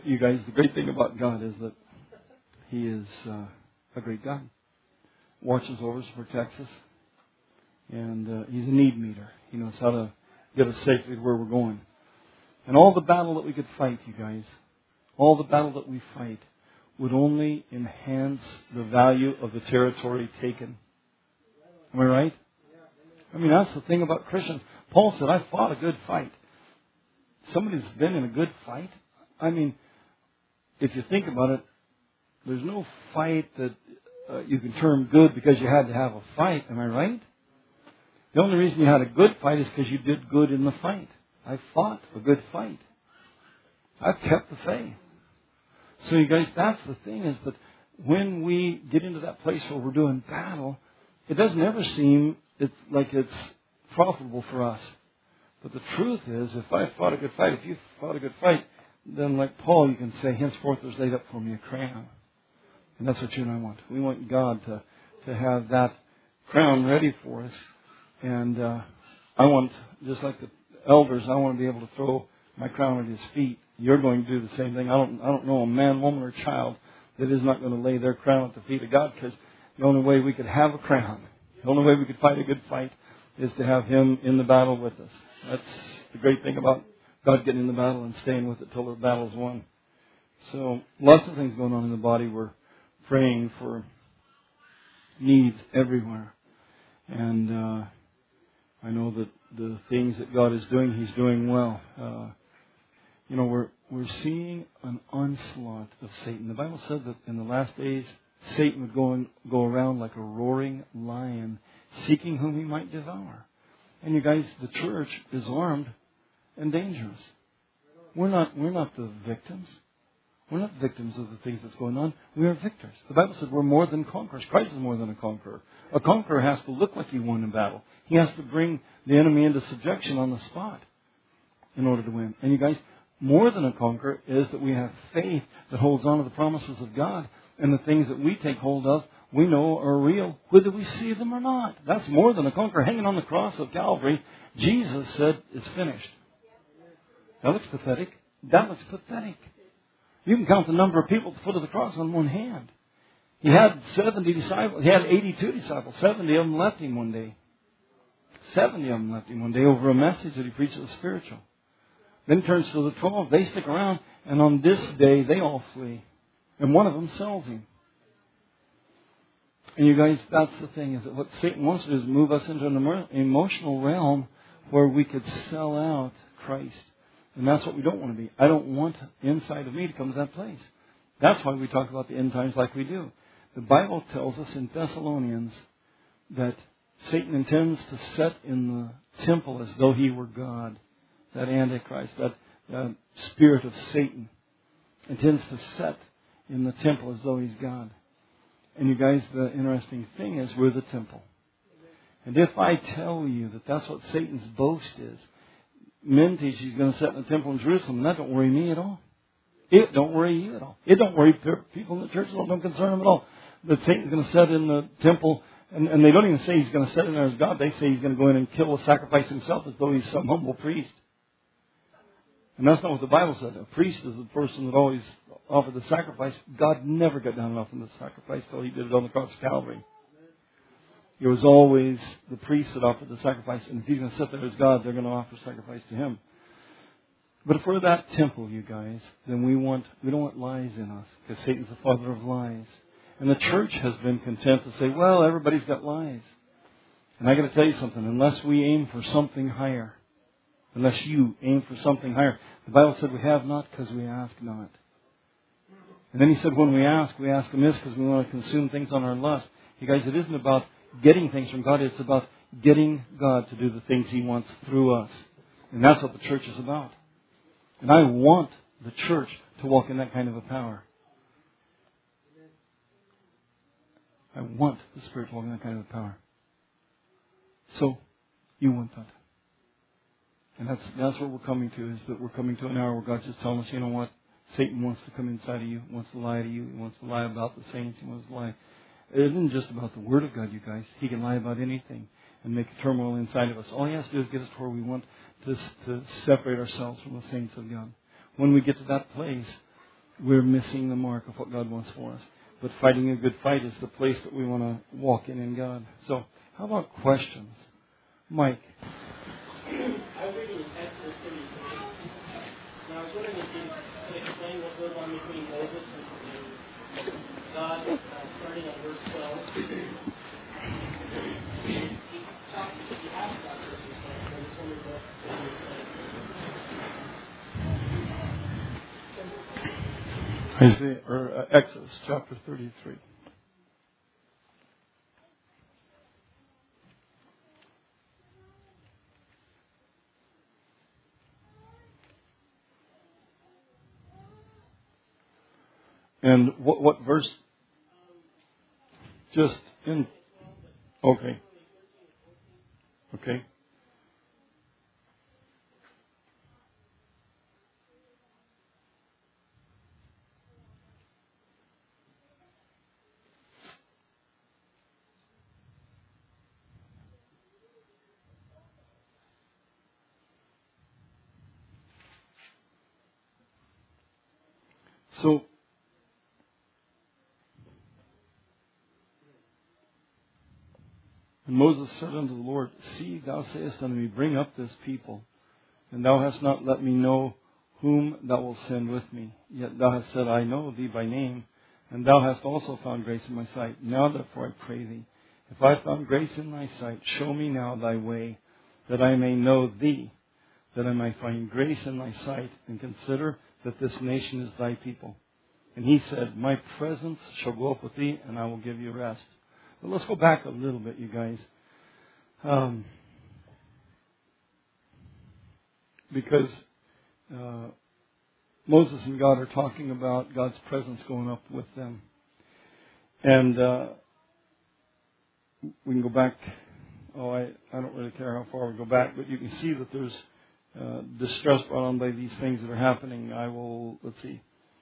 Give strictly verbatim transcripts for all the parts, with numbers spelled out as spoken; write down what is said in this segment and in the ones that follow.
you guys, the great thing about God is that He is uh, a great God. Watches over us, protects us. And uh, He's a need meter. He knows how to get us safely to where we're going. And all the battle that we could fight, you guys, all the battle that we fight would only enhance the value of the territory taken. Am I right? I mean, that's the thing about Christians. Paul said, I fought a good fight. Somebody's been in a good fight. I mean, if you think about it, there's no fight that uh, you can term good because you had to have a fight. Am I right? The only reason you had a good fight is because you did good in the fight. I fought a good fight. I've kept the faith. So you guys, that's the thing, is that when we get into that place where we're doing battle, it doesn't ever seem it's like it's profitable for us. But the truth is, if I fought a good fight, if you fought a good fight, then like Paul, you can say, henceforth there's laid up for me a crown. And that's what you and I want. We want God to, to have that crown ready for us. And uh, I want, just like the elders, I want to be able to throw my crown at His feet. You're going to do the same thing. I don't, I don't know a man, woman, or child that is not going to lay their crown at the feet of God, because the only way we could have a crown, the only way we could fight a good fight, is to have Him in the battle with us. That's the great thing about God getting in the battle and staying with it till the battle's won. So lots of things going on in the body. We're praying for needs everywhere. And uh, I know that the things that God is doing, He's doing well. Uh, you know, we're we're seeing an onslaught of Satan. The Bible said that in the last days, Satan would go and go around like a roaring lion, seeking whom he might devour. And you guys, the church is armed and dangerous. We're not we're not the victims. We're not victims of the things that's going on. We are victors. The Bible said we're more than conquerors. Christ is more than a conqueror. A conqueror has to look like he won in battle. He has to bring the enemy into subjection on the spot in order to win. And you guys, more than a conqueror is that we have faith that holds on to the promises of God. And the things that we take hold of, we know are real, whether we see them or not. That's more than a conqueror. Hanging on the cross of Calvary, Jesus said, it's finished. That looks pathetic. That looks pathetic. You can count the number of people at the foot of the cross on one hand. He had seventy disciples. He had eighty-two disciples. seventy of them left Him one day. seventy of them left Him one day over a message that He preached that was spiritual. Then He turns to the twelve. They stick around. And on this day, they all flee. And one of them sells Him. And you guys, that's the thing, is that what Satan wants to do is move us into an emotional realm where we could sell out Christ. And that's what we don't want to be. I don't want inside of me to come to that place. That's why we talk about the end times like we do. The Bible tells us in Thessalonians that Satan intends to set in the temple as though he were God. That Antichrist, that uh, spirit of Satan, intends to set in the temple as though he's God. And you guys, the interesting thing is we're the temple. And if I tell you that that's what Satan's boast is, men teach he's going to set in the temple in Jerusalem, that don't worry me at all. It don't worry you at all. It don't worry people in the church. It don't concern them at all. That Satan's going to set in the temple, and, and they don't even say he's going to set in there as God. They say he's going to go in and kill a sacrifice himself as though he's some humble priest. And that's not what the Bible said. A priest is the person that always offered the sacrifice. God never got down and offered the sacrifice until He did it on the cross of Calvary. It was always the priest that offered the sacrifice. And if He's going to sit there as God, they're going to offer sacrifice to Him. But if we're that temple, you guys, then we want we don't want lies in us, because Satan's the father of lies. And the church has been content to say, well, everybody's got lies. And I got to tell you something. Unless we aim for something higher, unless you aim for something higher, the Bible said we have not because we ask not. And then He said when we ask, we ask amiss because we want to consume things on our lust. You guys, it isn't about getting things from God. It's about getting God to do the things He wants through us. And that's what the church is about. And I want the church to walk in that kind of a power. I want the Spirit to walk in that kind of a power. So, you want that. And that's that's what we're coming to, is that we're coming to an hour where God's just telling us, you know what? Satan wants to come inside of you, wants to lie to you, he wants to lie about the saints, he wants to lie. It isn't just about the Word of God, you guys. He can lie about anything and make a turmoil inside of us. All He has to do is get us to where we want to, to separate ourselves from the saints of God. When we get to that place, we're missing the mark of what God wants for us. But fighting a good fight is the place that we want to walk in in God. So, how about questions? Mike. I was reading Exodus thirty-three. Now, I was wondering if you could explain what goes on between Moses and God, uh, starting on verse twelve. He talks, he asks God for some stuff, and I just wondered what he was saying. Isaiah, or uh, Exodus chapter thirty-three. And what what verse? Just in. Okay. Okay. So, and Moses said unto the Lord, See, thou sayest unto me, bring up this people, and thou hast not let me know whom thou wilt send with me. Yet thou hast said, I know thee by name, and thou hast also found grace in my sight. Now therefore I pray thee, if I have found grace in thy sight, show me now thy way, that I may know thee, that I may find grace in thy sight, and consider that this nation is thy people. And he said, My presence shall go up with thee, and I will give you rest. But let's go back a little bit, you guys. Um, because uh, Moses and God are talking about God's presence going up with them. And uh, we can go back. Oh, I, I don't really care how far we go back, but you can see that there's uh, distress brought on by these things that are happening. I will, let's see.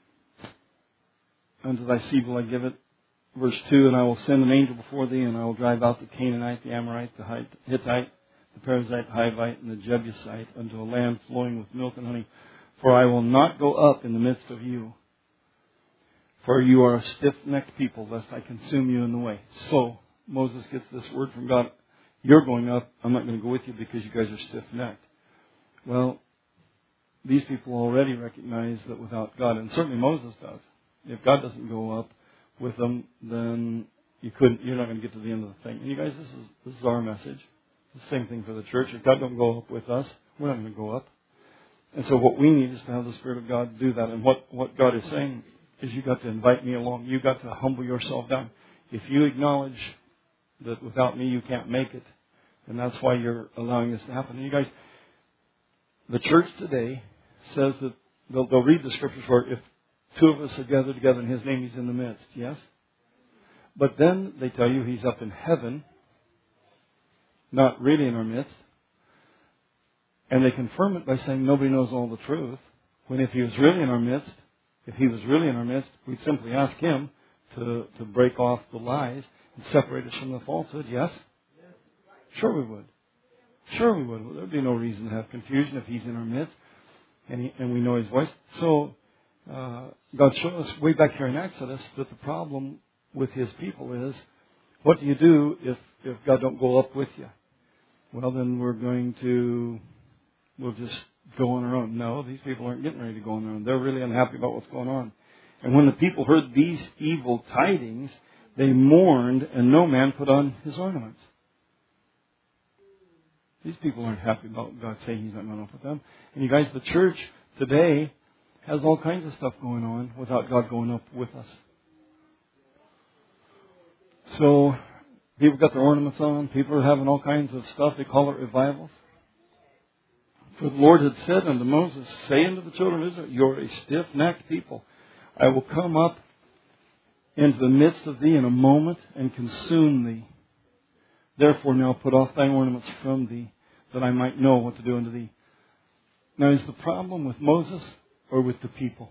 Unto thy seed will I give it. Verse two, and I will send an angel before thee, and I will drive out the Canaanite, the Amorite, the Hittite, the Perizzite, the Hivite, and the Jebusite unto a land flowing with milk and honey. For I will not go up in the midst of you. For you are a stiff-necked people, lest I consume you in the way. So, Moses gets this word from God. You're going up. I'm not going to go with you because you guys are stiff-necked. Well, these people already recognize that without God, and certainly Moses does, if God doesn't go up with them, then you couldn't. You're not going to get to the end of the thing. And you guys, this is this is our message. It's the same thing for the church. If God don't go up with us, we're not going to go up. And so what we need is to have the Spirit of God do that. And what, what God is saying is you got to invite me along. You got to humble yourself down. If you acknowledge that without me you can't make it, and that's why you're allowing this to happen. And you guys, the church today says that they'll, they'll read the scriptures where if two of us are gathered together in His name, He's in the midst. Yes? But then they tell you He's up in heaven, not really in our midst. And they confirm it by saying nobody knows all the truth. When if He was really in our midst, if He was really in our midst, we'd simply ask Him to, to break off the lies and separate us from the falsehood. Yes? Sure we would. Sure we would. Well, there'd be no reason to have confusion if He's in our midst and, he, and we know His voice. So, Uh, God showed us way back here in Exodus that the problem with His people is, what do you do if, if God don't go up with you? Well, then we're going to, we'll just go on our own. No, these people aren't getting ready to go on their own. They're really unhappy about what's going on. And when the people heard these evil tidings, they mourned, and no man put on his ornaments. These people aren't happy about God saying He's not going up with them. And you guys, the church today has all kinds of stuff going on without God going up with us. So, people got their ornaments on. People are having all kinds of stuff. They call it revivals. For the Lord had said unto Moses, Say unto the children of Israel, You're a stiff-necked people. I will come up into the midst of thee in a moment and consume thee. Therefore now put off thine ornaments from thee, that I might know what to do unto thee. Now, is the problem with Moses or with the people?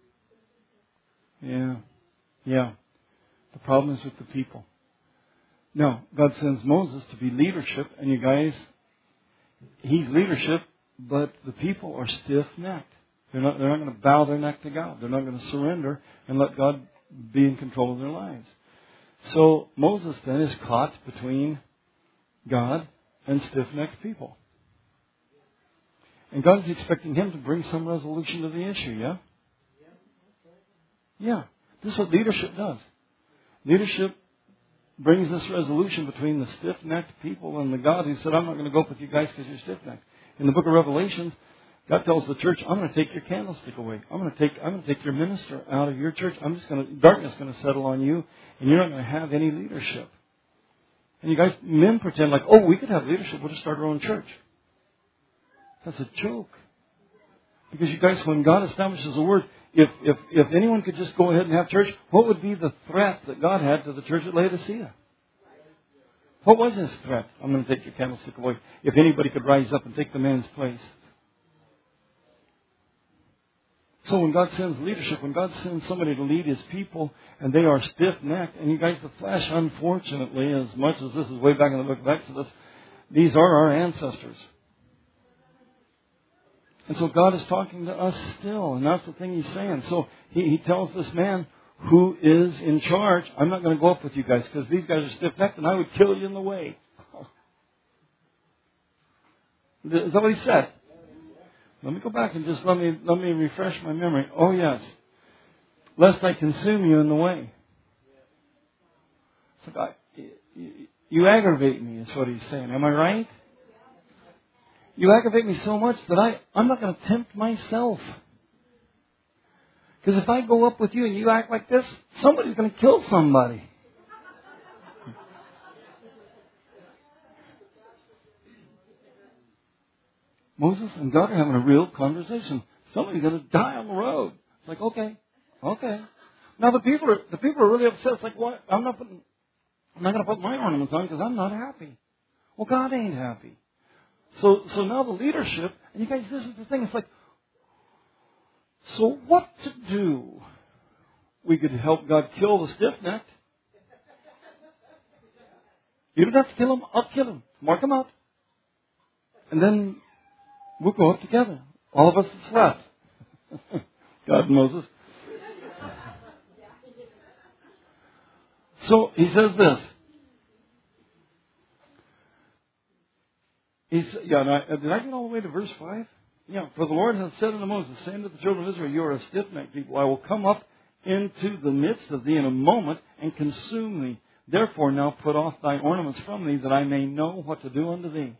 Yeah. Yeah. The problem is with the people. Now, God sends Moses to be leadership, and you guys, he's leadership, but the people are stiff-necked. They're not, they're not going to bow their neck to God. They're not going to surrender and let God be in control of their lives. So Moses then is caught between God and stiff-necked people. And God is expecting him to bring some resolution to the issue, yeah? Yeah. This is what leadership does. Leadership brings this resolution between the stiff-necked people and the God who said, I'm not going to go up with you guys because you're stiff-necked. In the book of Revelations, God tells the church, I'm going to take your candlestick away. I'm going to take, I'm going to take your minister out of your church. I'm just going to, darkness is going to settle on you, and you're not going to have any leadership. And you guys, men pretend like, oh, we could have leadership. We'll just start our own church. That's a joke. Because you guys, when God establishes a word, if, if, if anyone could just go ahead and have church, what would be the threat that God had to the church at Laodicea? What was his threat? I'm going to take your candlestick away. If anybody could rise up and take the man's place. So when God sends leadership, when God sends somebody to lead his people, and they are stiff-necked, and you guys, the flesh, unfortunately, as much as this is way back in the book of Exodus, these are our ancestors. And so God is talking to us still, and that's the thing he's saying. So he, he tells this man who is in charge, I'm not going to go up with you guys because these guys are stiff-necked and I would kill you in the way. Is that what he said? Let me go back and just let me let me refresh my memory. Oh, yes. Lest I consume you in the way. So God, you aggravate me is what he's saying. Am I right? You aggravate me so much that I, I'm not going to tempt myself. Because if I go up with you and you act like this, somebody's going to kill somebody. Moses and God are having a real conversation. Somebody's going to die on the road. It's like, okay, okay. Now the people are the people are really upset. It's like, what? I'm not putting, I'm not going to put my ornaments on because I'm not happy. Well, God ain't happy. So, so now the leadership, and you guys, this is the thing. It's like, so what to do? We could help God kill the stiff-necked. You don't have to kill him. I'll kill him. Mark him out. And then we'll go up together. All of us that's left. God and Moses. So he says this. He's, yeah, and I, did I get all the way to verse five? Yeah. For the Lord hath said unto Moses, saying to the children of Israel, you are a stiff-necked people. I will come up into the midst of thee in a moment and consume thee. Therefore now put off thy ornaments from thee, that I may know what to do unto thee.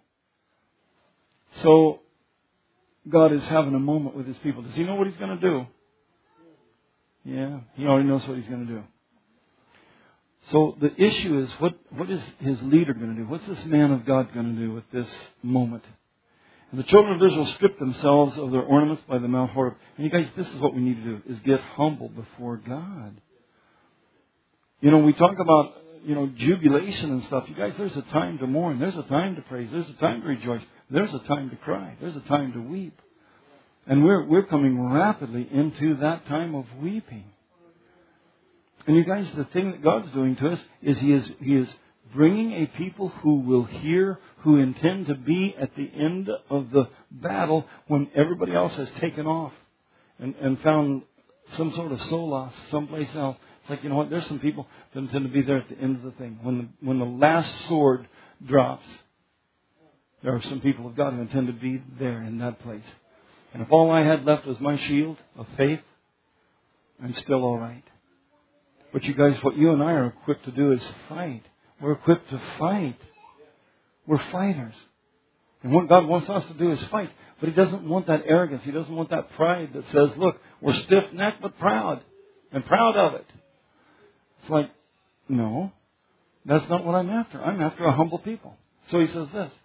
So God is having a moment with his people. Does he know what he's going to do? Yeah, he already knows what he's going to do. So the issue is, what, what is his leader going to do? What's this man of God going to do with this moment? And the children of Israel stripped themselves of their ornaments by the Mount Horeb. And you guys, this is what we need to do, is get humble before God. You know, we talk about, you know, jubilation and stuff. You guys, there's a time to mourn. There's a time to praise. There's a time to rejoice. There's a time to cry. There's a time to weep. And we're, we're coming rapidly into that time of weeping. And you guys, the thing that God's doing to us is He is He is bringing a people who will hear, who intend to be at the end of the battle when everybody else has taken off and, and found some sort of solace someplace else. It's like, you know what, there's some people that intend to be there at the end of the thing. When the, when the last sword drops, there are some people of God who intend to be there in that place. And if all I had left was my shield of faith, I'm still all right. But you guys, what you and I are equipped to do is fight. We're equipped to fight. We're fighters. And what God wants us to do is fight. But He doesn't want that arrogance. He doesn't want that pride that says, look, we're stiff-necked but proud. And proud of it. It's like, no, that's not what I'm after. I'm after a humble people. So He says this.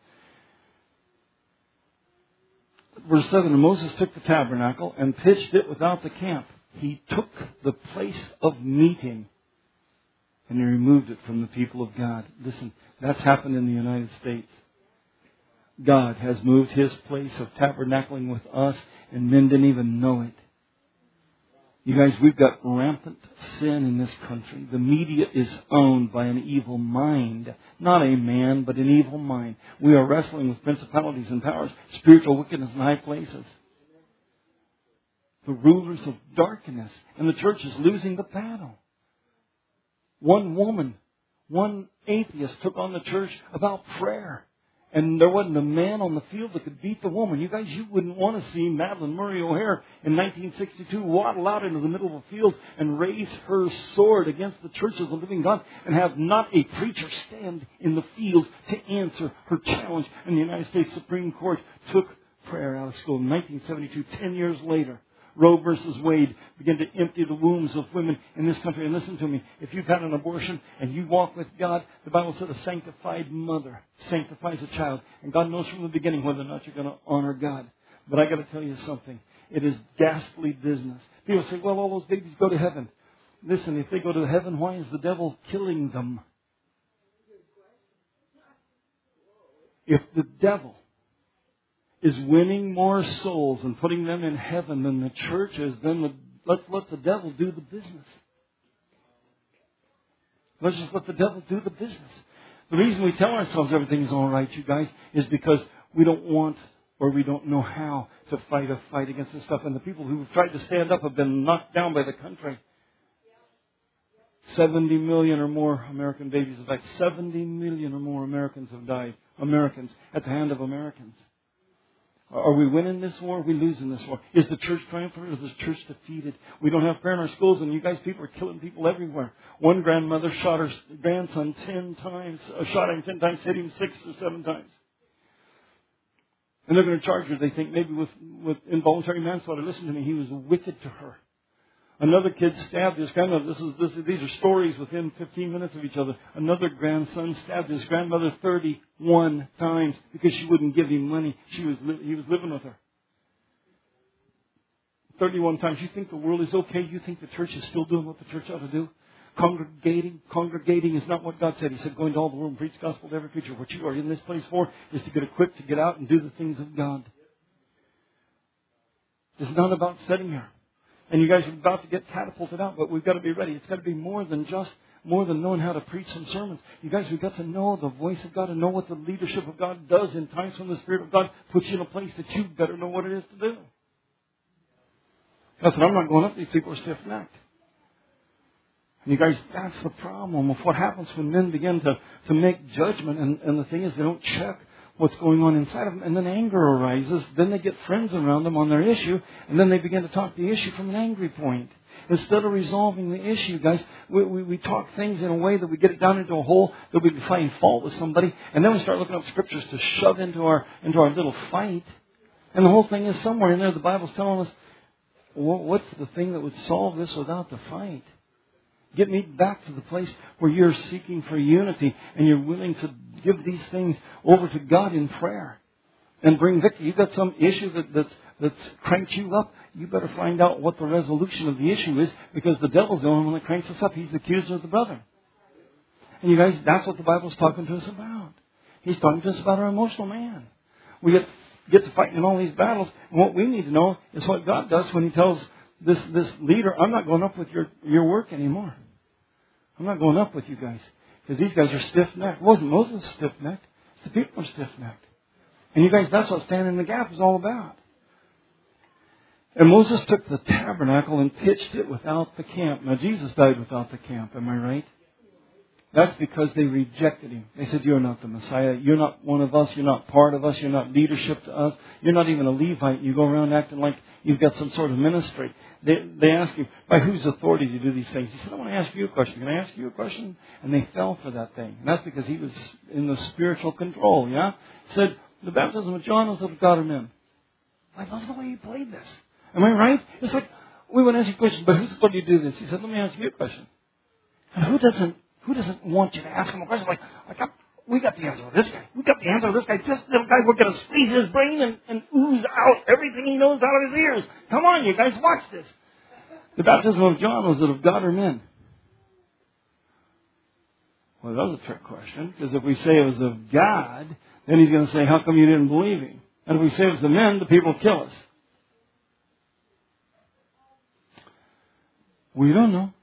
Verse seven, and Moses took the tabernacle and pitched it without the camp. He took the place of meeting and He removed it from the people of God. Listen, that's happened in the United States. God has moved His place of tabernacling with us, and men didn't even know it. You guys, we've got rampant sin in this country. The media is owned by an evil mind. Not a man, but an evil mind. We are wrestling with principalities and powers, spiritual wickedness in high places. the rulers of darkness. And the church is losing the battle. One woman, one atheist took on the church about prayer. And there wasn't a man on the field that could beat the woman. You guys, you wouldn't want to see Madeleine Murray O'Hair in nineteen sixty-two waddle out into the middle of a field and raise her sword against the church of the living God and have not a preacher stand in the field to answer her challenge. And the United States Supreme Court took prayer out of school in nineteen seventy-two, ten years later. Roe versus Wade began to empty the wombs of women in this country. And listen to me, if you've had an abortion and you walk with God, the Bible said a sanctified mother sanctifies a child. And God knows from the beginning whether or not you're going to honor God. But I got to tell you something. It is ghastly business. People say, well, all those babies go to heaven. Listen, if they go to heaven, why is the devil killing them? If the devil is winning more souls and putting them in heaven than the church is, then the, let's let the devil do the business. Let's just let the devil do the business. The reason we tell ourselves everything's all right, you guys, is because we don't want or we don't know how to fight a fight against this stuff. And the people who have tried to stand up have been knocked down by the country. seventy million or more American babies have died. seventy million or more Americans have died. Americans at the hand of Americans. Are we winning this war? Are we losing this war? Is the church triumphant or is the church defeated? We don't have prayer in our schools, and you guys, people are killing people everywhere. One grandmother shot her grandson ten times, uh, shot him ten times, hit him six or seven times. And they're going to charge her, they think, maybe with, with involuntary manslaughter. Listen to me, he was wicked to her. Another kid stabbed his grandmother. This is, this is, these are stories within fifteen minutes of each other. Another grandson stabbed his grandmother thirty-one times because she wouldn't give him money. She was li- he was living with her. thirty-one times. You think the world is okay? You think the church is still doing what the church ought to do? Congregating. Congregating is not what God said. He said, go into all the world and preach the gospel to every creature. What you are in this place for is to get equipped to get out and do the things of God. It's not about sitting here. And you guys are about to get catapulted out, but we've got to be ready. It's got to be more than just, more than knowing how to preach some sermons. You guys, we've got to know the voice of God and know what the leadership of God does in times when the Spirit of God puts you in a place that you better know what it is to do. I said, I'm not going up. These people are stiff-necked. And you guys, that's the problem of what happens when men begin to, to make judgment. And, and the thing is, they don't check what's going on inside of them. And then anger arises. Then they get friends around them on their issue. And then they begin to talk the issue from an angry point. Instead of resolving the issue, guys, we, we, we talk things in a way that we get it down into a hole that we can find fault with somebody. And then we start looking up scriptures to shove into our, into our little fight. And the whole thing is somewhere in there, the Bible's telling us, well, what's the thing that would solve this without the fight? Get me back to the place where you're seeking for unity and you're willing to give these things over to God in prayer and bring victory. You've got some issue that, that's, that's cranked you up. You better find out what the resolution of the issue is, because the devil's the only one that cranks us up. He's the accuser of the brother. And you guys, that's what the Bible's talking to us about. He's talking to us about our emotional man. We get, get to fighting in all these battles. And what we need to know is what God does when He tells this, this leader, I'm not going up with your, your work anymore. I'm not going up with you guys. Because these guys are stiff-necked. It wasn't Moses stiff-necked. It's the people are stiff-necked. And you guys, that's what standing in the gap is all about. And Moses took the tabernacle and pitched it without the camp. Now, Jesus died without the camp. Am I right? That's because they rejected Him. They said, you're not the Messiah. You're not one of us. You're not part of us. You're not leadership to us. You're not even a Levite. You go around acting like you've got some sort of ministry. They, they ask Him, by whose authority do you do these things? He said, I want to ask you a question. Can I ask you a question? And they fell for that thing. And that's because he was in the spiritual control, yeah? He said, the baptism of John was of God or men. I love the way he played this. Am I right? It's like, we want to ask you a question, but whose authority do you do this? He said, let me ask you a question. And who doesn't Who doesn't want you to ask him a question like, I got, we got the answer with this guy. We got the answer with this guy. This little guy, we're going to squeeze his brain and, and ooze out everything he knows out of his ears. Come on, you guys, watch this. The baptism of John, was it of God or men? Well, that was a trick question, because if we say it was of God, then He's going to say, how come you didn't believe Him? And if we say it was the men, the people will kill us. We don't know.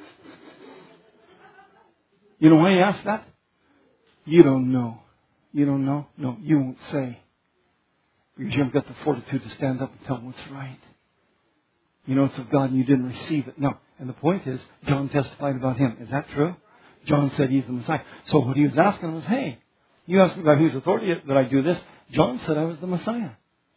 You know why He asked that? You don't know. You don't know? No, you won't say. Because you haven't got the fortitude to stand up and tell them what's right. You know it's of God and you didn't receive it. No. And the point is, John testified about him. Is that true? John said he's the Messiah. So what he was asking was, hey, you asked me by whose authority that I do this. John said I was the Messiah.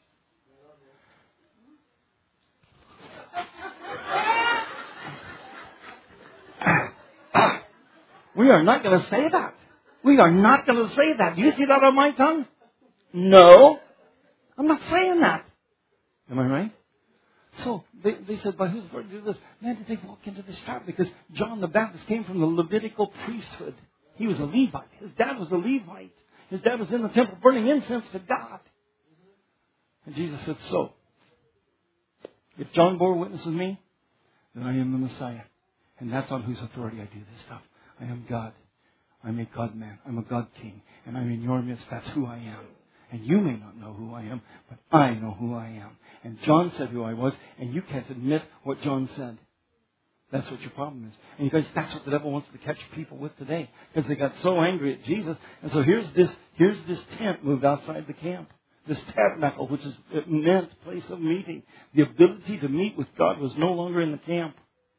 We are not going to say that. We are not going to say that. Do you see that on my tongue? No. I'm not saying that. Am I right? So they, they said, by whose authority do this? Man, did they walk into this trap? Because John the Baptist came from the Levitical priesthood. He was a Levite. His dad was a Levite. His dad was in the temple burning incense to God. And Jesus said, so, if John bore witness with me, then I am the Messiah. And that's on whose authority I do this stuff. I am God. I'm a God man. I'm a God king. And I'm in your midst. That's who I am. And you may not know who I am, but I know who I am. And John said who I was, and you can't admit what John said. That's what your problem is. And you guys, that's what the devil wants to catch people with today. Because they got so angry at Jesus. And so here's this, here's this tent moved outside the camp. This tabernacle, which is an immense place of meeting. The ability to meet with God was no longer in the camp.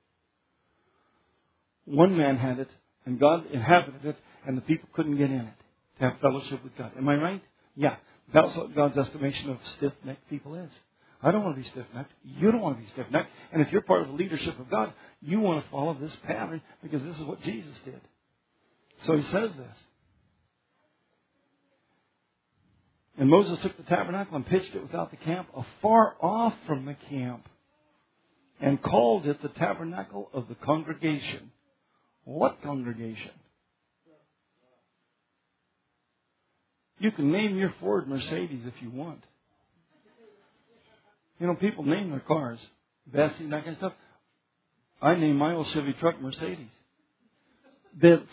One man had it, and God inhabited it, and the people couldn't get in it to have fellowship with God. Am I right? Yeah. That's what God's estimation of stiff-necked people is. I don't want to be stiff-necked. You don't want to be stiff-necked. And if you're part of the leadership of God, you want to follow this pattern because this is what Jesus did. So he says this. And Moses took the tabernacle and pitched it without the camp, afar off from the camp, and called it the tabernacle of the congregation. What congregation? You can name your Ford Mercedes if you want. You know, people name their cars. Bessie, that kind of stuff. I name my old Chevy truck Mercedes. Benz.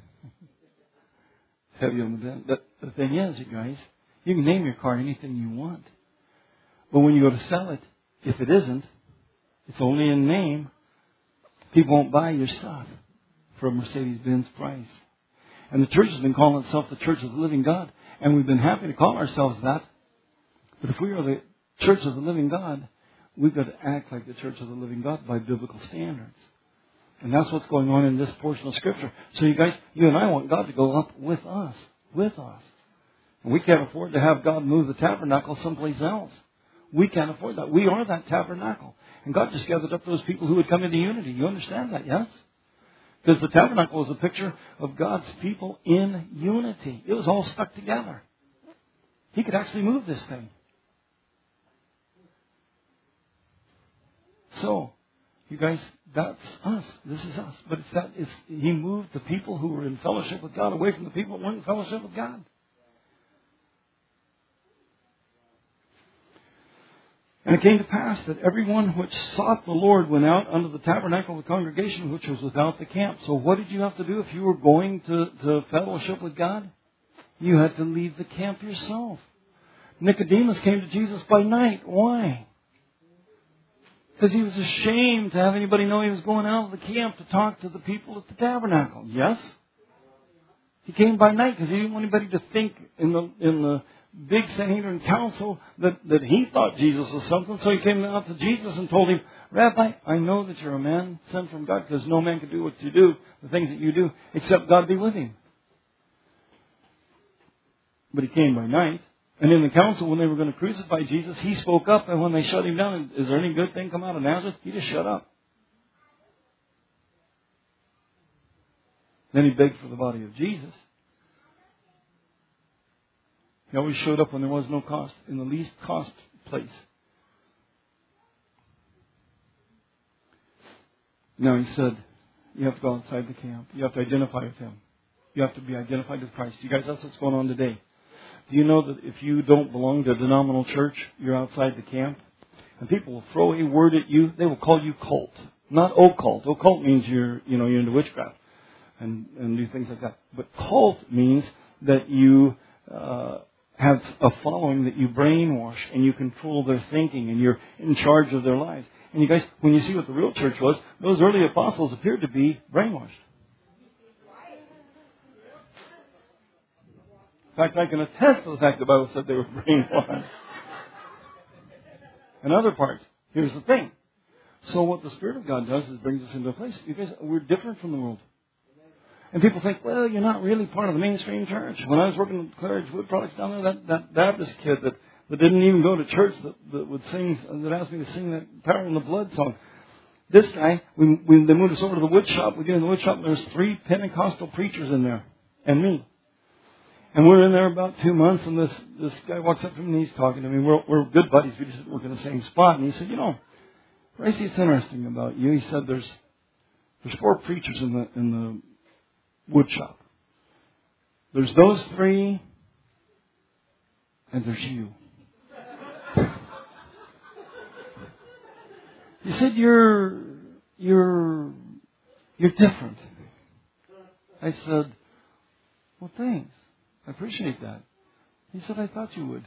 Heavy on the Benz. But the thing is, you guys, you can name your car anything you want. But when you go to sell it, if it isn't, it's only in name. People won't buy your stuff for a Mercedes-Benz price. And the church has been calling itself the Church of the Living God. And we've been happy to call ourselves that. But if we are the Church of the Living God, we've got to act like the Church of the Living God by biblical standards. And that's what's going on in this portion of Scripture. So you guys, you and I want God to go up with us. With us. And we can't afford to have God move the tabernacle someplace else. We can't afford that. We are that tabernacle. And God just gathered up those people who would come into unity. You understand that, yes? Because the tabernacle was a picture of God's people in unity. It was all stuck together. He could actually move this thing. So, you guys, that's us. This is us. But it's that it's, He moved the people who were in fellowship with God away from the people who weren't in fellowship with God. And it came to pass that everyone which sought the Lord went out unto the tabernacle of the congregation which was without the camp. So what did you have to do if you were going to, to fellowship with God? You had to leave the camp yourself. Nicodemus came to Jesus by night. Why? Because he was ashamed to have anybody know he was going out of the camp to talk to the people at the tabernacle. Yes? He came by night because he didn't want anybody to think in the in the big Sanhedrin council that, that he thought Jesus was something. So he came out to Jesus and told him, Rabbi, I know that you're a man sent from God because no man can do what you do, the things that you do, except God be with him. But he came by night. And in the council, when they were going to crucify Jesus, he spoke up. And when they shut him down, is there any good thing come out of Nazareth? He just shut up. Then he begged for the body of Jesus. He always showed up when there was no cost, in the least cost place. Now he said, you have to go outside the camp. You have to identify with him. You have to be identified with Christ. You guys, that's what's going on today. Do you know that if you don't belong to a denominational church, you're outside the camp? And people will throw a word at you. They will call you cult. Not occult. Occult means you're, you know, you're into witchcraft and, and do things like that. But cult means that you uh, have a following that you brainwash and you control their thinking and you're in charge of their lives. And you guys, when you see what the real church was, those early apostles appeared to be brainwashed. In fact, I can attest to the fact the Bible said they were brainwashed. In other parts, here's the thing. So what the Spirit of God does is brings us into a place. You guys, we're different from the world. And people think, well, you're not really part of the mainstream church. When I was working at Claridge Wood Products down there, that, that Baptist kid that, that didn't even go to church that, that would sing, that asked me to sing that Power in the Blood song. This guy, we, we, they moved us over to the wood shop. We get in the wood shop, and there's three Pentecostal preachers in there, and me. And we're in there about two months, and this, this guy walks up to me, and he's talking to me. We're, we're good buddies. We just work in the same spot. And he said, you know, Racy, it's interesting about you. He said, there's there's four preachers in the in the wood shop. There's those three, and there's you. He said, you're you're you're different. I said, well, thanks. I appreciate that. He said, I thought you would.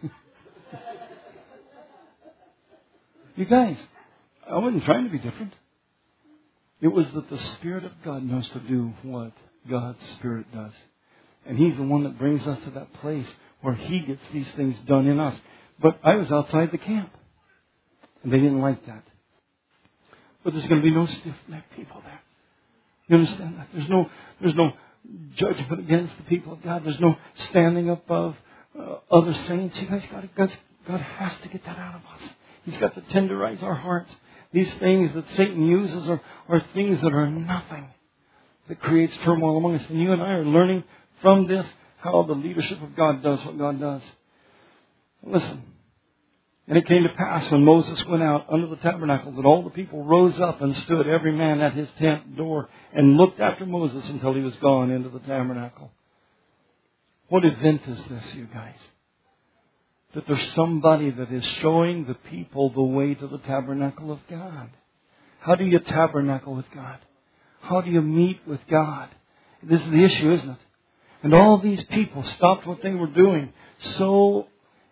You guys, I wasn't trying to be different. It was that the Spirit of God knows to do what God's Spirit does. And He's the one that brings us to that place where He gets these things done in us. But I was outside the camp. And they didn't like that. But there's going to be no stiff-necked people there. You understand that? There's no, there's no judgment against the people of God. There's no standing above uh, other saints. You guys, God, God's, God has to get that out of us. He's got to tenderize our hearts. These things that Satan uses are, are things that are nothing, that creates turmoil among us. And you and I are learning from this how the leadership of God does what God does. Listen. And it came to pass when Moses went out under the tabernacle that all the people rose up and stood, every man at his tent door, and looked after Moses until he was gone into the tabernacle. What event is this, you guys? That there's somebody that is showing the people the way to the tabernacle of God. How do you tabernacle with God? How do you meet with God? This is the issue, isn't it? And all these people stopped what they were doing. So,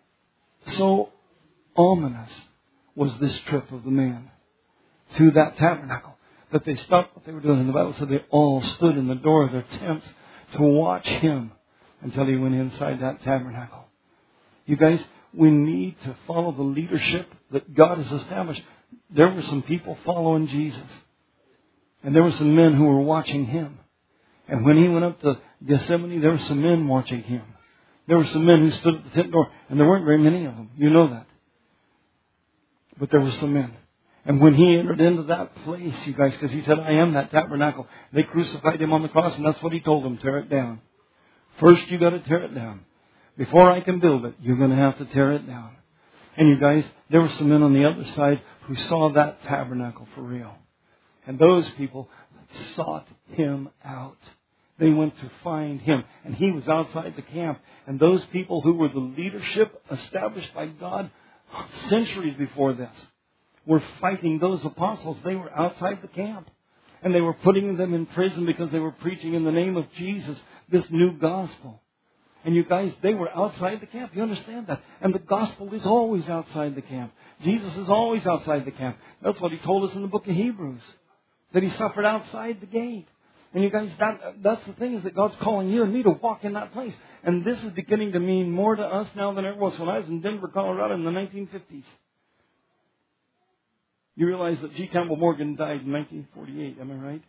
so ominous was this trip of the man to that tabernacle, that they stopped what they were doing. And the Bible said they all stood in the door of their tents to watch him until he went inside that tabernacle. You guys, we need to follow the leadership that God has established. There were some people following Jesus. And there were some men who were watching him. And when he went up to Gethsemane, there were some men watching him. There were some men who stood at the tent door. And there weren't very many of them. You know that. But there were some men. And when he entered into that place, you guys, because he said, I am that tabernacle. They crucified him on the cross, and that's what he told them, tear it down. First, you got to tear it down. Before I can build it, you're going to have to tear it down. And you guys, there were some men on the other side who saw that tabernacle for real. And those people sought him out. They went to find him. And he was outside the camp. And those people who were the leadership established by God centuries before this were fighting those apostles. They were outside the camp. And they were putting them in prison because they were preaching in the name of Jesus this new gospel. And you guys, they were outside the camp. You understand that? And the gospel is always outside the camp. Jesus is always outside the camp. That's what he told us in the book of Hebrews. That he suffered outside the gate. And you guys, that, that's the thing, is that God's calling you and me to walk in that place. And this is beginning to mean more to us now than it was when I was in Denver, Colorado in the nineteen fifties. You realize that G. Campbell Morgan died in nineteen forty-eight, am I right?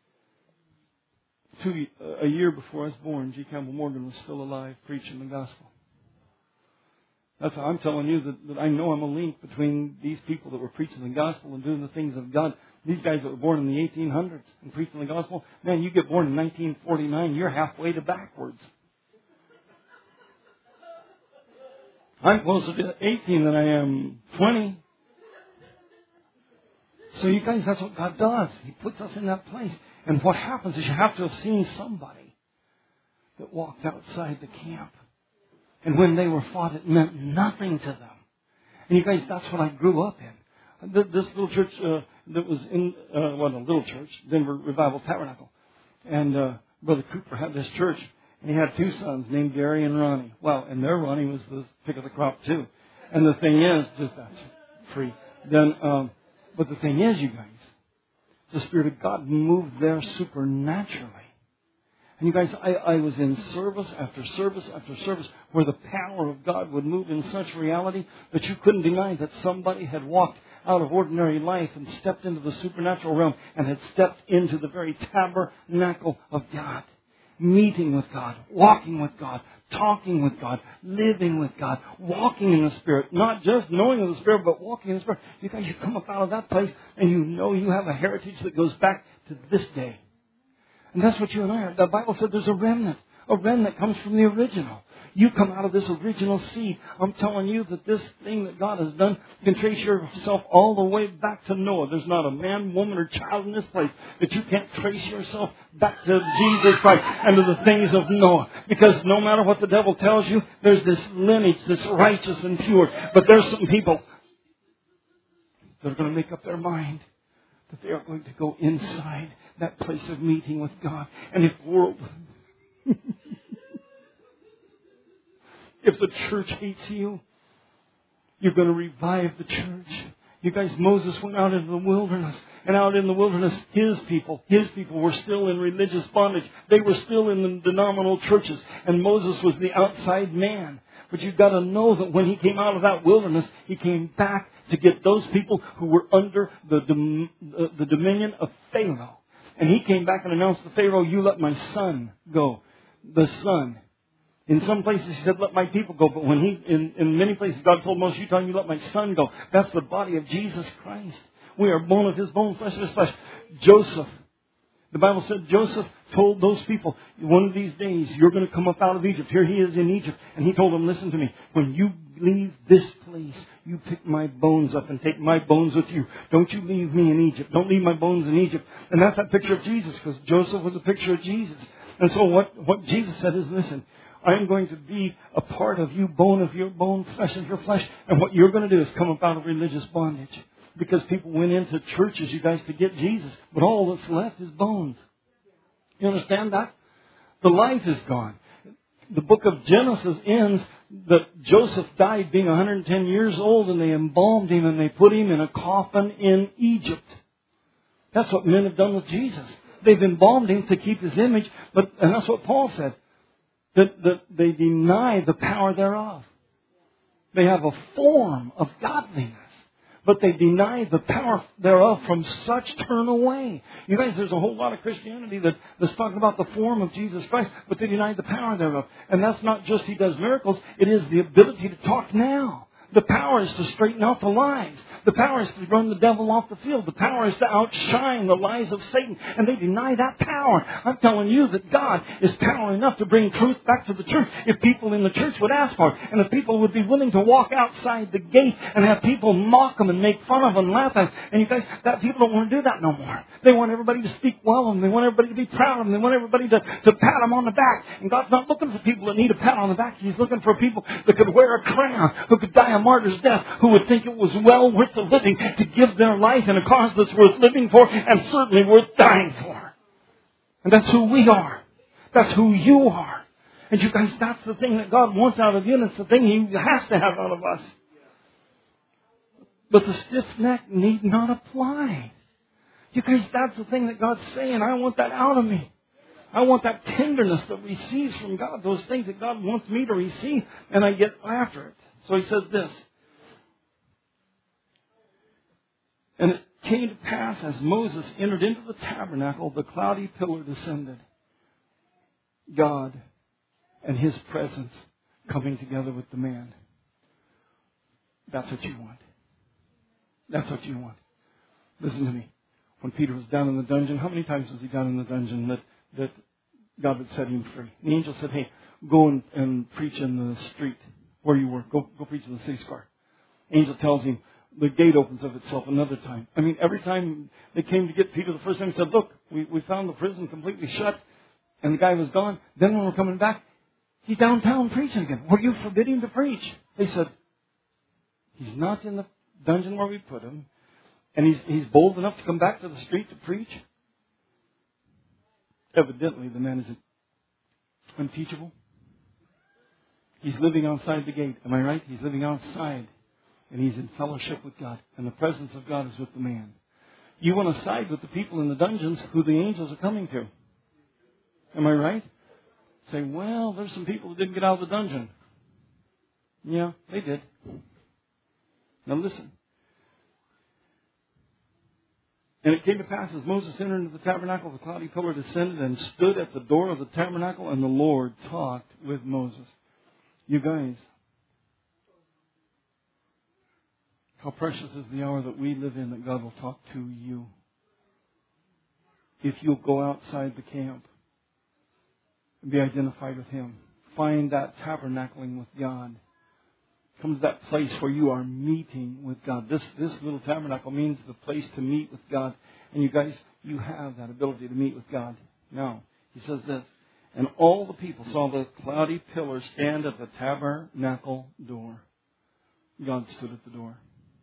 Two, uh, a year before I was born, G. Campbell Morgan was still alive preaching the gospel. That's how I'm telling you that, that I know I'm a link between these people that were preaching the gospel and doing the things of God. These guys that were born in the eighteen hundreds and preaching the gospel, man, you get born in nineteen forty-nine, you're halfway to backwards. I'm closer to eighteen than I am twenty. So you guys, that's what God does. He puts us in that place. And what happens is you have to have seen somebody that walked outside the camp. And when they were fought, it meant nothing to them. And you guys, that's what I grew up in. This little church uh, that was in, uh, well, a little church, Denver Revival Tabernacle. And uh, Brother Cooper had this church. And he had two sons named Gary and Ronnie. Well, and their Ronnie was the pick of the crop too. And the thing is, just that's free. Then, um, but the thing is, you guys, the Spirit of God moved there supernaturally. And you guys, I, I was in service after service after service where the power of God would move in such reality that you couldn't deny that somebody had walked out of ordinary life and stepped into the supernatural realm and had stepped into the very tabernacle of God. Meeting with God, walking with God, talking with God, living with God, walking in the Spirit. Not just knowing of the Spirit, but walking in the Spirit. You guys, you come up out of that place and you know you have a heritage that goes back to this day. And that's what you and I are. The Bible said there's a remnant. A remnant comes from the original. You come out of this original seed. I'm telling you that this thing that God has done can trace yourself all the way back to Noah. There's not a man, woman, or child in this place that you can't trace yourself back to Jesus Christ and to the things of Noah. Because no matter what the devil tells you, there's this lineage that's righteous and pure. But there's some people that are going to make up their mind that they are going to go inside that place of meeting with God. And if world... If the church hates you, you're going to revive the church. You guys, Moses went out into the wilderness. And out in the wilderness, his people, his people were still in religious bondage. They were still in the denominational churches. And Moses was the outside man. But you've got to know that when he came out of that wilderness, he came back to get those people who were under the, dom- the dominion of Pharaoh. And he came back and announced to Pharaoh, you let my son go. The son. In some places he said, let my people go. But when he, in, in many places, God told Moses, you tell him you let my son go. That's the body of Jesus Christ. We are bone of his bone, flesh of his flesh. Joseph. The Bible said Joseph told those people, one of these days you're going to come up out of Egypt. Here he is in Egypt. And he told them, listen to me. When you leave this place, you pick my bones up and take my bones with you. Don't you leave me in Egypt. Don't leave my bones in Egypt. And that's that picture of Jesus, because Joseph was a picture of Jesus. And so what, what Jesus said is, listen, I'm going to be a part of you, bone of your bone, flesh of your flesh. And what you're going to do is come up out of religious bondage. Because people went into churches, you guys, to get Jesus. But all that's left is bones. You understand that? The life is gone. The book of Genesis ends that Joseph died being one hundred ten years old, and they embalmed him and they put him in a coffin in Egypt. That's what men have done with Jesus. They've embalmed him to keep his image. But, and that's what Paul said. That, that they deny the power thereof. They have a form of godliness, but they deny the power thereof. From such turn away. You guys, there's a whole lot of Christianity that, that's talking about the form of Jesus Christ, but they deny the power thereof. And that's not just he does miracles, it is the ability to talk now. The power is to straighten out the lies. The power is to run the devil off the field. The power is to outshine the lies of Satan. And they deny that power. I'm telling you that God is power enough to bring truth back to the church if people in the church would ask for it. And if people would be willing to walk outside the gate and have people mock them and make fun of them and laugh at them. And you guys, that people don't want to do that no more. They want everybody to speak well of them. They want everybody to be proud of them. They want everybody to, to pat them on the back. And God's not looking for people that need a pat on the back. He's looking for people that could wear a crown, who could die a martyr's death, who would think it was well worth the living to give their life in a cause that's worth living for and certainly worth dying for. And that's who we are. That's who you are. And you guys, that's the thing that God wants out of you, and it's the thing He has to have out of us. But the stiff neck need not apply. You guys, that's the thing that God's saying. I want that out of me. I want that tenderness that receives from God, those things that God wants me to receive, and I get after it. So He says this. And it came to pass as Moses entered into the tabernacle, the cloudy pillar descended. God and His presence coming together with the man. That's what you want. That's what you want. Listen to me. When Peter was down in the dungeon, how many times was he down in the dungeon that, that God would set him free? The angel said, hey, go and, and preach in the street where you were. Go, go preach in the city square. Angel tells him, the gate opens of itself another time. I mean, every time they came to get Peter the first time, he said, look, we, we found the prison completely shut, and the guy was gone. Then when we're coming back, he's downtown preaching again. Were you forbidding him to preach? They said, he's not in the dungeon where we put him, and he's, he's bold enough to come back to the street to preach. Evidently, the man is unteachable. He's living outside the gate. Am I right? He's living outside. And he's in fellowship with God. And the presence of God is with the man. You want to side with the people in the dungeons who the angels are coming to. Am I right? Say, well, there's some people that didn't get out of the dungeon. Yeah, they did. Now listen. And it came to pass, as Moses entered into the tabernacle, the cloudy pillar descended and stood at the door of the tabernacle, and the Lord talked with Moses. You guys, how precious is the hour that we live in that God will talk to you. If you'll go outside the camp and be identified with Him. Find that tabernacling with God. Come to that place where you are meeting with God. This, this little tabernacle means the place to meet with God. And you guys, you have that ability to meet with God. Now, He says this. And all the people saw the cloudy pillar stand at the tabernacle door. God stood at the door.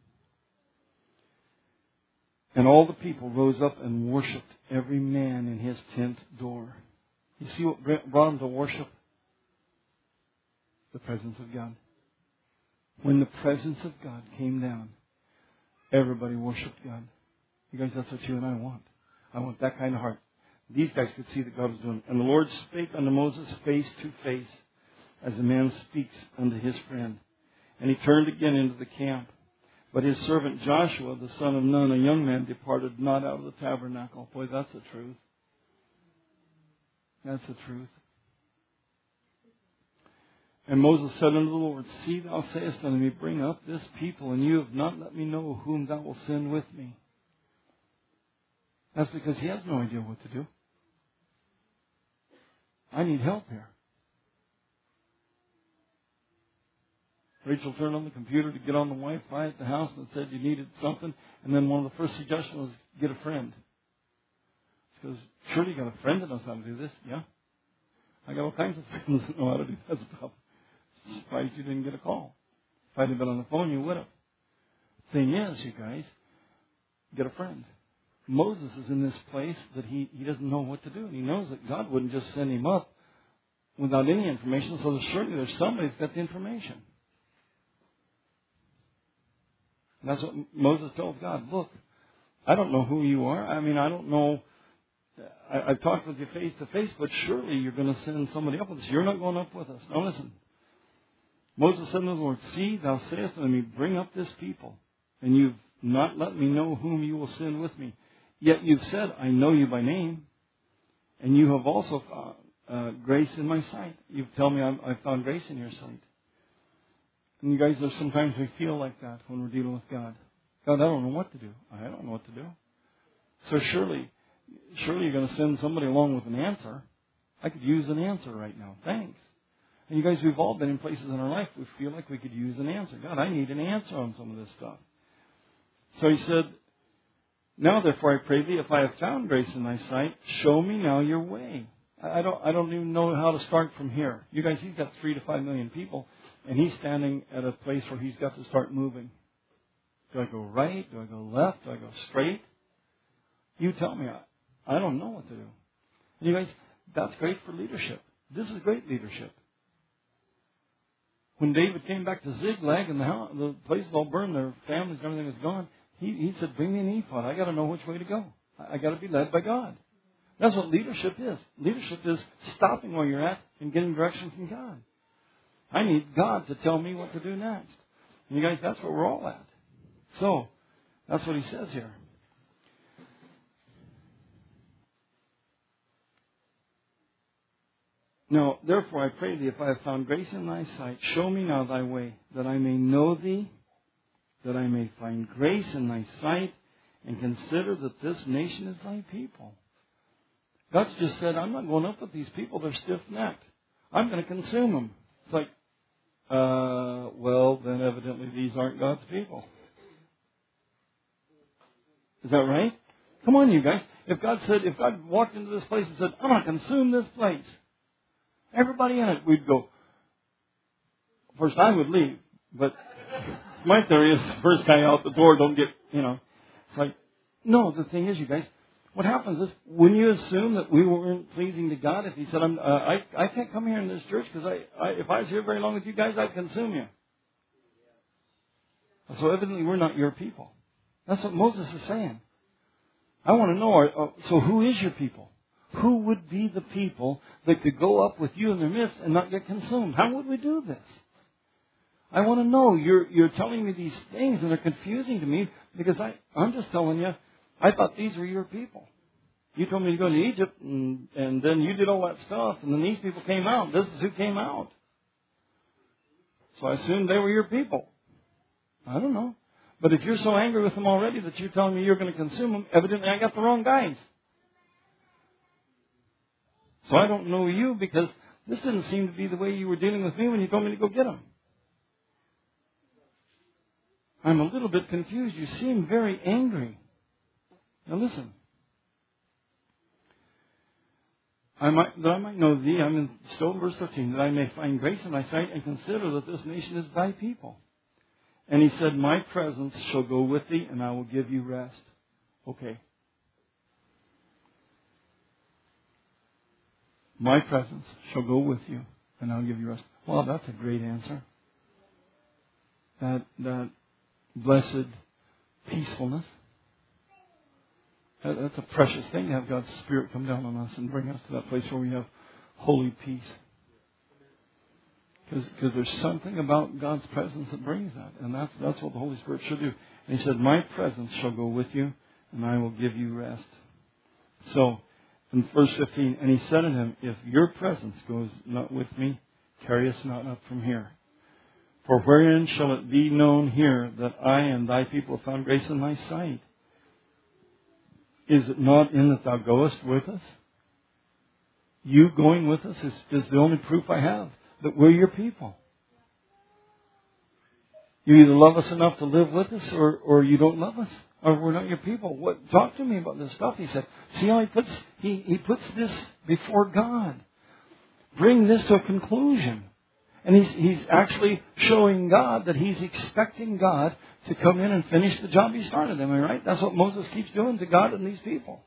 And all the people rose up and worshipped every man in his tent door. You see what brought them to worship? The presence of God. When the presence of God came down, everybody worshipped God. You guys, that's what you and I want. I want that kind of heart. These guys could see that God was doing it. And the Lord spake unto Moses face to face, as a man speaks unto his friend. And he turned again into the camp. But his servant Joshua, the son of Nun, a young man, departed not out of the tabernacle. Boy, that's the truth. That's the truth. And Moses said unto the Lord, See, thou sayest unto me, Bring up this people, and you have not let me know whom thou wilt send with me. That's because he has no idea what to do. I need help here. Rachel turned on the computer to get on the Wi-Fi at the house and said you needed something. And then one of the first suggestions was get a friend. She goes, surely you got a friend that knows how to do this. Yeah. I got all kinds of friends that know how to do that stuff. Surprised you didn't get a call. If I'd have been on the phone, you would have. Thing is, you guys, get a friend. Moses is in this place that he, he doesn't know what to do. And he knows that God wouldn't just send him up without any information. So surely there's somebody that's got the information. And that's what Moses tells God. Look, I don't know who you are. I mean, I don't know. I, I've talked with you face to face, but surely you're going to send somebody up with us. You're not going up with us. Now listen. Moses said to the Lord, See, thou sayest unto me, Bring up this people, and you've not let me know whom you will send with me. Yet you've said, I know you by name, and you have also found uh, grace in my sight. You've told me I've, I've found grace in your sight. And you guys, there's sometimes we feel like that when we're dealing with God. God, I don't know what to do. I don't know what to do. So surely, surely you're going to send somebody along with an answer. I could use an answer right now. Thanks. And you guys, we've all been in places in our life we feel like we could use an answer. God, I need an answer on some of this stuff. So he said, Now therefore I pray thee, if I have found grace in thy sight, show me now your way. I don't, I don't even know how to start from here. You guys, he's got three to five million people, and he's standing at a place where he's got to start moving. Do I go right? Do I go left? Do I go straight? You tell me. I, I don't know what to do. And you guys, that's great for leadership. This is great leadership. When David came back to Ziklag and the, house, the place was all burned, their families and everything was gone, he, he said, bring me an ephod. I got to know which way to go. I, I got to be led by God. That's what leadership is. Leadership is stopping where you're at and getting direction from God. I need God to tell me what to do next. And you guys, that's where we're all at. So, that's what he says here. Now, therefore I pray thee, if I have found grace in thy sight, show me now thy way, that I may know thee, that I may find grace in thy sight, and consider that this nation is thy people. God's just said, I'm not going up with these people. They're stiff-necked. I'm going to consume them. It's like, uh, well, then evidently these aren't God's people. Is that right? Come on, you guys. If God said, if God walked into this place and said, I'm going to consume this place, everybody in it, we'd go, first I would leave. But my theory is the first guy out the door don't get, you know. It's like, no, the thing is, you guys, what happens is, when you assume that we weren't pleasing to God, if he said, I'm, uh, I, I can't come here in this church because I, I, if I was here very long with you guys, I'd consume you. So evidently we're not your people. That's what Moses is saying. I want to know, uh, so who is your people? Who would be the people that could go up with you in their midst and not get consumed? How would we do this? I want to know. You're, you're telling me these things and they're confusing to me because I, I'm just telling you, I thought these were your people. You told me to go to Egypt, and, and then you did all that stuff, and then these people came out. This is who came out. So I assumed they were your people. I don't know. But if you're so angry with them already that you're telling me you're going to consume them, evidently I got the wrong guys. So I don't know you because this didn't seem to be the way you were dealing with me when you told me to go get them. I'm a little bit confused. You seem very angry. Now listen. I might, that I might know thee, I'm in, still in verse thirteen, that I may find grace in thy sight and consider that this nation is thy people. And he said, my presence shall go with thee and I will give you rest. Okay. My presence shall go with you and I'll give you rest. Well, that's a great answer. That, that blessed peacefulness. That, that's a precious thing to have God's Spirit come down on us and bring us to that place where we have holy peace. Because there's something about God's presence that brings that. And that's, that's what the Holy Spirit should do. And he said, my presence shall go with you and I will give you rest. So, in verse fifteen, and he said unto him, if your presence goes not with me, carry us not up from here. For wherein shall it be known here that I and thy people have found grace in thy sight? Is it not in that thou goest with us? You going with us is, is the only proof I have that we're your people. You either love us enough to live with us or, or you don't love us. Or we're not your people. What? Talk to me about this stuff. He said, see how he puts, he, he puts this before God. Bring this to a conclusion. And he's, he's actually showing God that he's expecting God to come in and finish the job he started. Am I right? That's what Moses keeps doing to God and these people.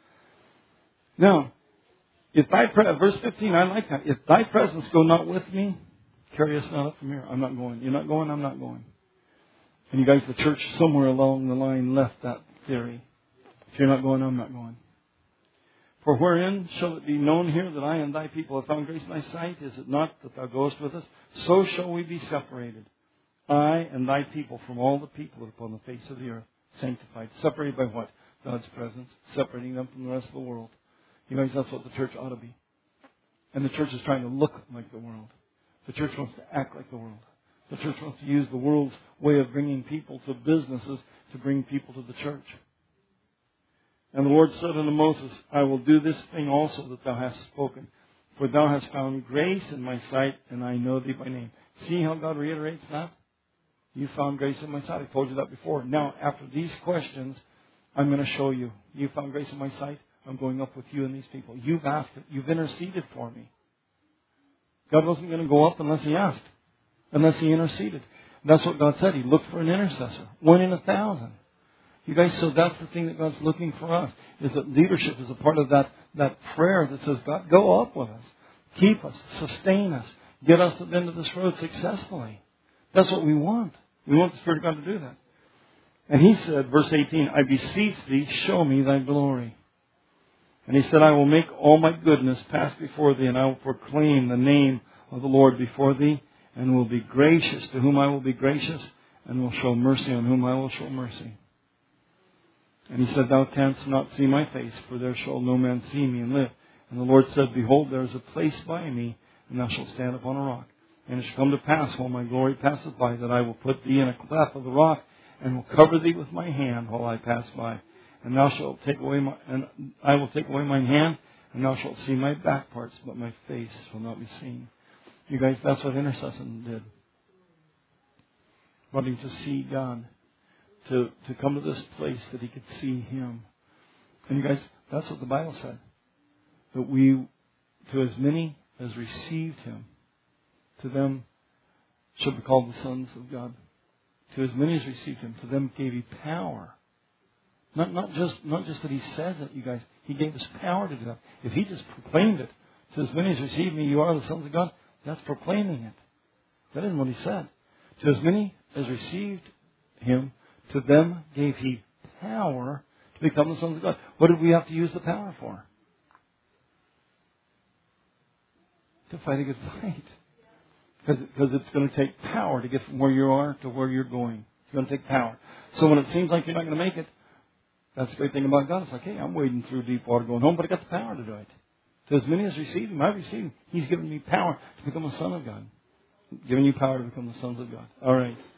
Now, if thy pre- verse fifteen, I like that. If thy presence go not with me, carry us not up from here. I'm not going. You're not going, I'm not going. And you guys, the church somewhere along the line left that theory. If you're not going, I'm not going. For wherein shall it be known here that I and thy people have found grace in thy sight? Is it not that thou goest with us? So shall we be separated, I and thy people, from all the people upon the face of the earth, sanctified. Separated by what? God's presence. Separating them from the rest of the world. You guys, that's what the church ought to be. And the church is trying to look like the world. The church wants to act like the world. The church wants to use the world's way of bringing people to businesses to bring people to the church. And the Lord said unto Moses, I will do this thing also that thou hast spoken. For thou hast found grace in my sight, and I know thee by name. See how God reiterates that? You found grace in my sight. I told you that before. Now, after these questions, I'm going to show you. You found grace in my sight. I'm going up with you and these people. You've asked it. You've interceded for me. God wasn't going to go up unless he asked. Unless he interceded. That's what God said. He looked for an intercessor. One in a thousand. You guys, so that's the thing that God's looking for us. Is that leadership is a part of that, that prayer that says, God, go up with us. Keep us. Sustain us. Get us to the end of this road successfully. That's what we want. We want the Spirit of God to do that. And he said, verse eighteen, I beseech thee, show me thy glory. And he said, I will make all my goodness pass before thee, and I will proclaim the name of the Lord before thee, and will be gracious to whom I will be gracious, and will show mercy on whom I will show mercy. And he said, thou canst not see my face, for there shall no man see me and live. And the Lord said, behold, there is a place by me, and thou shalt stand upon a rock. And it shall come to pass, while my glory passeth by, that I will put thee in a cleft of the rock, and will cover thee with my hand while I pass by. And thou shalt take away my, and I will take away mine hand, and thou shalt see my back parts, but my face shall not be seen. You guys, that's what intercession did. Wanting to see God. To, to come to this place that he could see him. And you guys, that's what the Bible said. That we, to as many as received him, to them shall be called the sons of God. To as many as received him, to them gave he power. Not, not just, not just that he says it, you guys. He gave us power to do that. If he just proclaimed it, to as many as received me, you are the sons of God, that's proclaiming it. That isn't what he said. To as many as received him, to them gave he power to become the sons of God. What did we have to use the power for? To fight a good fight. Because, because it's going to take power to get from where you are to where you're going. It's going to take power. So when it seems like you're not going to make it, That's the great thing about God. It's like, hey, I'm wading through deep water going home, but I got the power to do it. To as many as receive Him, I receive Him. He's given me power to become a son of God. Giving you power to become the sons of God. All right.